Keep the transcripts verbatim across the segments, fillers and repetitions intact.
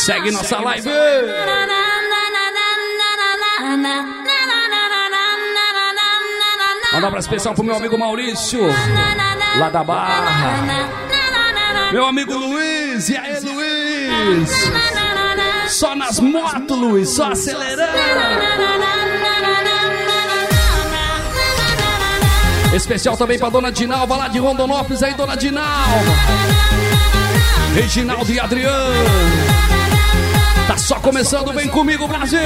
Segue nossa live. Manda um abraço especial pro meu amigo Maurício, lá da Barra. Meu amigo Luiz, e aí, Luiz? Só nas motos, Luiz, só acelerando. Especial também pra dona Dinalva, lá de Rondonópolis, aí, dona Dinalva. Reginaldo e Adriano. Tá só começando, vem comigo, Brasil.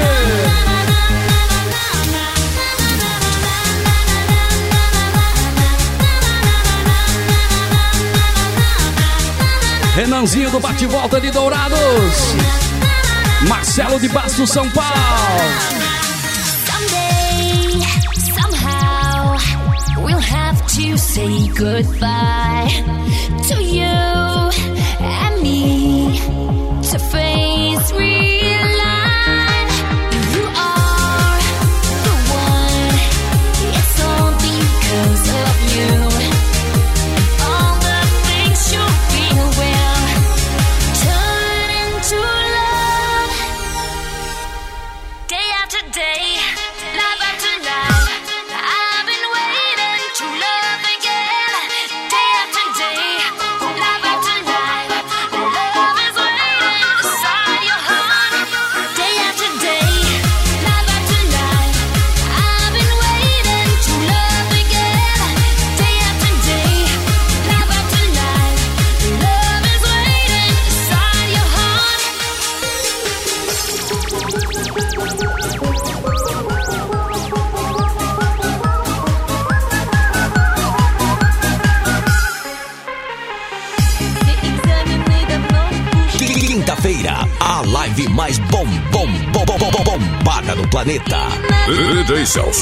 Renanzinho do Bate-Volta de Dourados. Marcelo de Bastos, São Paulo. Someday, somehow, we'll have to say goodbye to you and me to face real life. You are the one, it's only because of you. A live mais bom, bom, bom, bom, bom, bombada do planeta. D J Celso.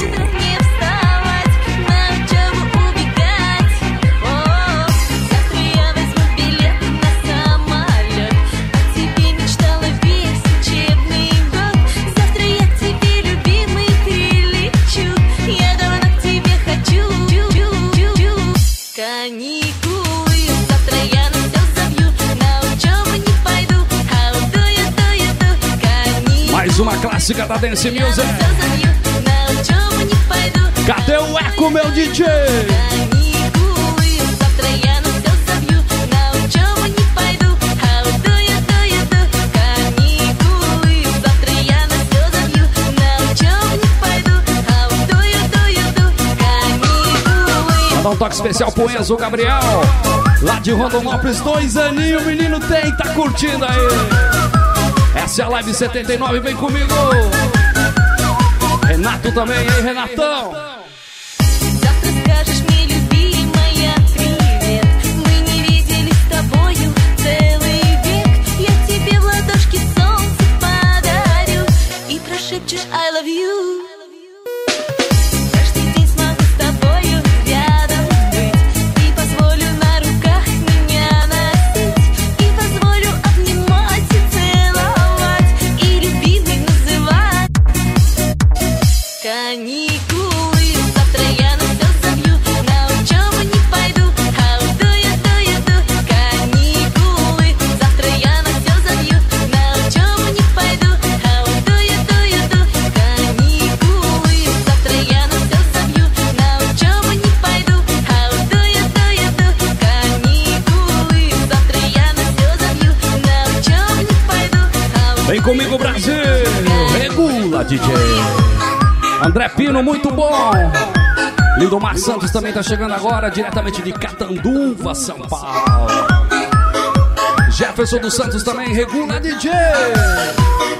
Uma clássica da Dance Music. Cadê o eco, meu D J? Mandar um toque especial pro Enzo Gabriel, lá de Rondonópolis, dois aninhos, o menino tem, tá curtindo aí. Essa é a Live setenta e nove, vem comigo. Renato também, hein, Renatão? I love you. Comigo, Brasil, regula, D J. André Pino, muito bom. Lindomar Santos também tá chegando agora, diretamente de Catanduva, São Paulo. Jefferson dos Santos também, regula, D J.